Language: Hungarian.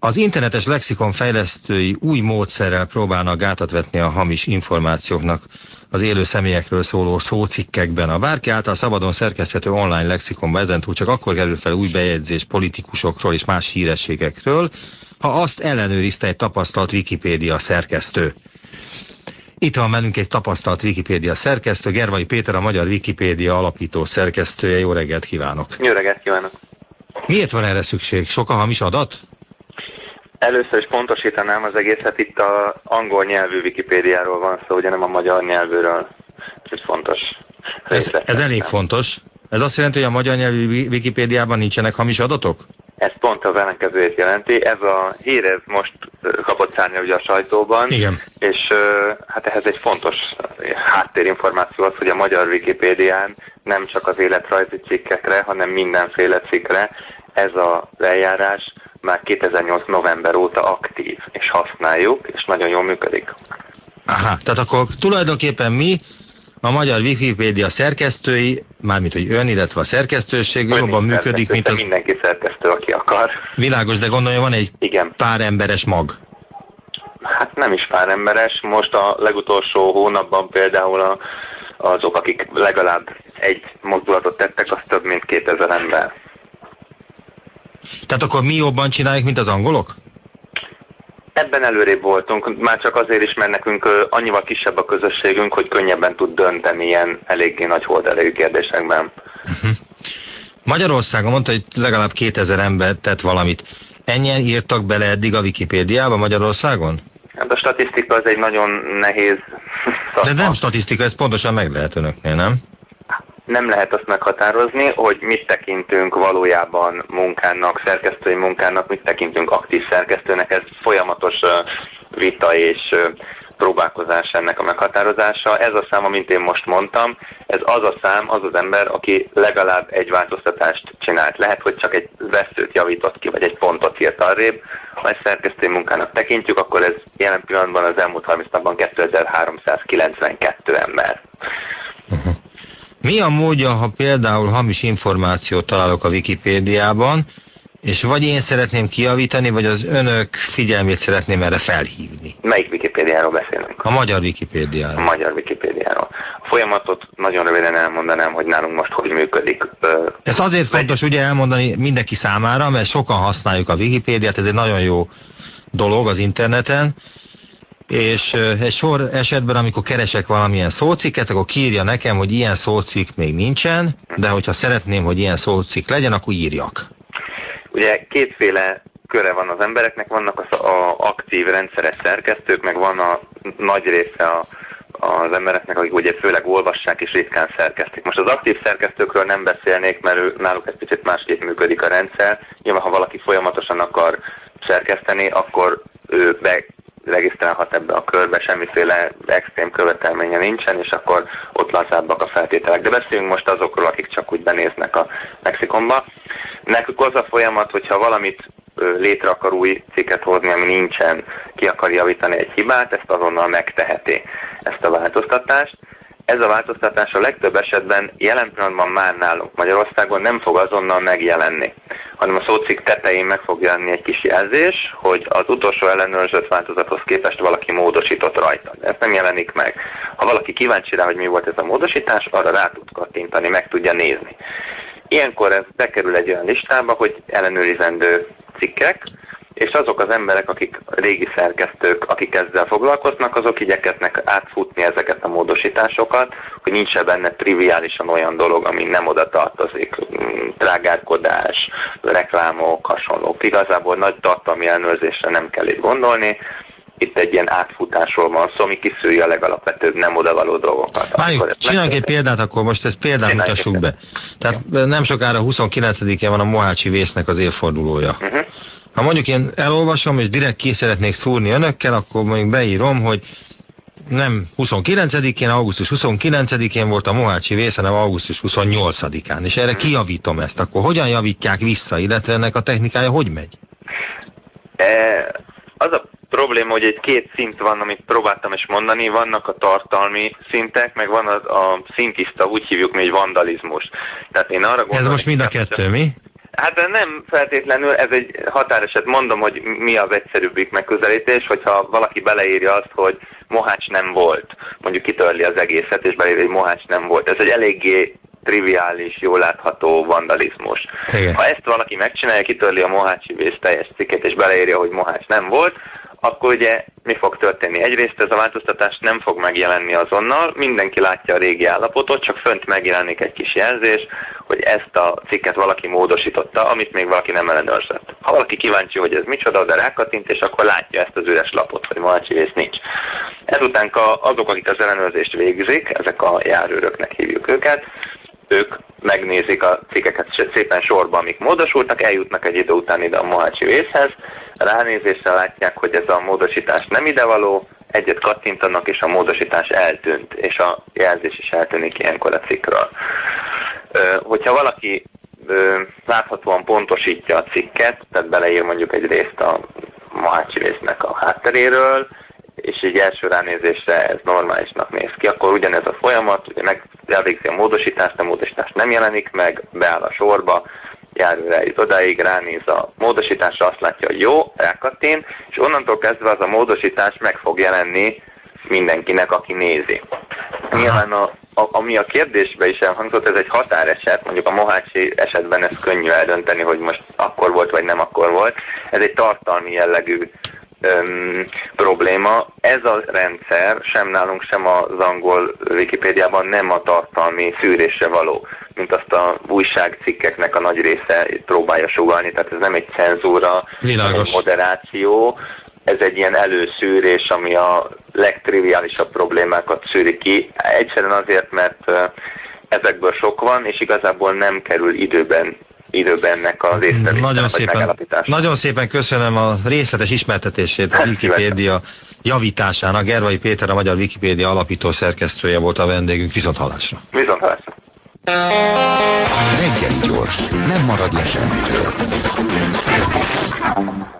Az internetes lexikon fejlesztői új módszerrel próbálnak gátat vetni a hamis információknak az élő személyekről szóló szócikkekben. A bárki által szabadon szerkeszthető online lexikonba ezentúl csak akkor kerül fel új bejegyzés politikusokról és más hírességekről, ha azt ellenőrizte egy tapasztalt Wikipédia szerkesztő. Itt van velünk egy tapasztalt Wikipédia szerkesztő, Gervai Péter, a Magyar Wikipédia alapító szerkesztője. Jó reggelt kívánok! Jó reggelt kívánok! Miért van erre szükség? Sok a hamis adat? Először is pontosítanám az egészet, itt az angol nyelvű Wikipédiáról van szó, ugye nem a magyar nyelvűről. Ez fontos. Ez elég fontos. Ez azt jelenti, hogy a magyar nyelvű Wikipédiában nincsenek hamis adatok? Ez pont az ellenkezőjét jelenti. Ez a hír, ez most kapott szárnya ugye a sajtóban. Igen. És hát ehhez egy fontos háttérinformáció az, hogy a magyar Wikipédián nem csak az életrajzi cikkekre, hanem mindenféle cikkre ez az eljárás már 2008. november óta aktív, és használjuk, és nagyon jól működik. Aha, tehát akkor tulajdonképpen mi, a Magyar Wikipédia szerkesztői, mármint hogy ön, illetve a szerkesztőség jobban működik, mint az... Mindenki szerkesztő, aki akar. Világos, de gondolja, van egy pár emberes mag. Hát nem is pár emberes, most a legutolsó hónapban például azok, akik legalább egy mozdulatot tettek, az több mint 2000 ember. Tehát akkor mi jobban csináljuk, mint az angolok? Ebben előrébb voltunk, már csak azért is, mert nekünk annyival kisebb a közösségünk, hogy könnyebben tud dönteni ilyen eléggé nagy horderejű kérdésekben. Magyarországon mondta, hogy legalább 2000 ember tett valamit. Ennyien írtak bele eddig a Wikipédiába Magyarországon? Hát a statisztika az egy nagyon nehéz szakma. De nem statisztika, ez pontosan meg lehet önöknél, nem? Nem lehet azt meghatározni, hogy mit tekintünk valójában munkának, szerkesztői munkának, mit tekintünk aktív szerkesztőnek. Ez folyamatos vita és próbálkozás ennek a meghatározása. Ez a szám, amint én most mondtam, ez az a szám, az az ember, aki legalább egy változtatást csinált. Lehet, hogy csak egy veszőt javított ki, vagy egy pontot írt arrébb. Ha ezt szerkesztői munkának tekintjük, akkor ez jelen pillanatban az elmúlt 30 napban 2392 ember. Mi a módja, ha például hamis információt találok a Wikipédiában, és vagy én szeretném kijavítani, vagy az önök figyelmét szeretném erre felhívni? Melyik Wikipédiáról beszélünk? A magyar Wikipédiáról. A magyar Wikipédiáról. A folyamatot nagyon röviden elmondanám, hogy nálunk most hogy működik. Ezt azért fontos ugye elmondani mindenki számára, mert sokan használjuk a Wikipédiát, ez egy nagyon jó dolog az interneten, és egy sor esetben, amikor keresek valamilyen szócikket, akkor kiírja nekem, hogy ilyen szócikk még nincsen, de hogyha szeretném, hogy ilyen szócikk legyen, akkor írjak. Ugye kétféle köre van az embereknek, vannak az aktív rendszeres szerkesztők, meg van a nagy része az embereknek, akik ugye főleg olvassák és ritkán szerkesztik. Most az aktív szerkesztőkről nem beszélnék, mert náluk egy picit másképp működik a rendszer. Nyilván, ha valaki folyamatosan akar szerkeszteni, akkor ő regisztrálhat ebbe a körbe, semmiféle extrém követelménye nincsen, és akkor ott lazábbak a feltételek. De beszéljünk most azokról, akik csak úgy benéznek a lexikonba. Nekük az a folyamat, hogyha valamit létre akar új cikket hozni, ami nincsen, ki akar javítani egy hibát, ezt azonnal megteheti, ezt a változtatást. Ez a változtatás a legtöbb esetben jelen pillanatban már nálunk Magyarországon nem fog azonnal megjelenni, hanem a szócikk tetején meg fog jelenni egy kis jelzés, hogy az utolsó ellenőrzött változathoz képest valaki módosított rajta. De ez nem jelenik meg. Ha valaki kíváncsi rá, hogy mi volt ez a módosítás, arra rá tud kattintani, meg tudja nézni. Ilyenkor ez bekerül egy olyan listába, hogy ellenőrizendő cikkek, és azok az emberek, akik régi szerkesztők, akik ezzel foglalkoznak, azok igyekeznek átfutni ezeket a módosításokat, hogy nincs benne triviálisan olyan dolog, ami nem oda tartozik. Trágárkodás, reklámok, hasonlók. Igazából nagy tartalmi ellenőrzésre nem kell itt gondolni. Itt egy ilyen átfutásról van szó, ami kiszűri a legalapvetőbb nem odavaló dolgokat. Várjuk, csináljunk egy példát, akkor most ezt példát mutassuk be. Tehát nem sokára 29-én van a Mohácsi vésznek az évfordulója. Ha mondjuk én elolvasom, és direkt ki szeretnék szúrni önökkel, akkor mondjuk beírom, hogy nem 29-én, augusztus 29-én volt a Mohácsi vész, hanem augusztus 28-án. És erre kijavítom ezt. Akkor hogyan javítják vissza, illetve ennek a technikája hogy megy? Az a probléma, hogy egy két szint van, amit próbáltam is mondani, vannak a tartalmi szintek, meg van a szintiszta, úgy hívjuk mi, hogy vandalizmus. Tehát én arra gondolom, ez most mind a kettő, mi? Hát nem feltétlenül, ez egy határeset, mondom, hogy mi az egyszerűbbik megközelítés, hogyha valaki beleírja azt, hogy Mohács nem volt, mondjuk kitörli az egészet, és beleírja, hogy Mohács nem volt. Ez egy eléggé triviális, jól látható vandalizmus. Igen. Ha ezt valaki megcsinálja, kitörli a Mohácsi Vész teljes cikket, és beleírja, hogy Mohács nem volt, akkor ugye mi fog történni? Egyrészt ez a változtatás nem fog megjelenni azonnal, mindenki látja a régi állapotot, csak fönt megjelenik egy kis jelzés, hogy ezt a cikket valaki módosította, amit még valaki nem ellenőrzött. Ha valaki kíváncsi, hogy ez micsoda, de rákattint, és akkor látja ezt az üres lapot, hogy Mohácsi Vész nincs. Ezután azok, akik az ellenőrzést végzik, ezek a járőröknek hívjuk őket, ők megnézik a cikkeket szépen sorba, amik módosultak, eljutnak egy idő után ide a Mohácsi Vészhez, ránézésre látják, hogy ez a módosítás nem idevaló, egyet kattintanak, és a módosítás eltűnt, és a jelzés is eltűnik ilyenkor a cikkről. Hogyha valaki láthatóan pontosítja a cikket, tehát beleír mondjuk egy részt a Mohácsi Vésznek a hátteréről, és így első ránézésre ez normálisnak néz ki, akkor ugyanez a folyamat, ugye elvégzi a módosítás nem jelenik meg, beáll a sorba, járőr eljut odáig, ránéz a módosításra, azt látja, hogy jó, rákattint, és onnantól kezdve az a módosítás meg fog jelenni mindenkinek, aki nézi. Nyilván ami a kérdésben is elhangzott, ez egy határeset, mondjuk a Mohácsi esetben ez könnyű eldönteni, hogy most akkor volt, vagy nem akkor volt. Ez egy tartalmi jellegű probléma. Ez a rendszer sem nálunk, sem az angol Wikipédiában nem a tartalmi szűrésre való, mint azt a újságcikkeknek a nagy része próbálja sugallni, tehát ez nem egy cenzúra, nem egy moderáció, ez egy ilyen előszűrés, ami a legtriviálisabb problémákat szűri ki. Egyszerűen azért, mert ezekből sok van, és igazából nem kerül időben ennek az észrevételnek Nagyon szépen köszönöm a részletes ismertetését a Wikipédia javításának. Gervai Péter, a Magyar Wikipédia alapító szerkesztője volt a vendégünk. Viszonthallásra. Viszonthallásra. Reggeli gyors, nem marad le semmiről.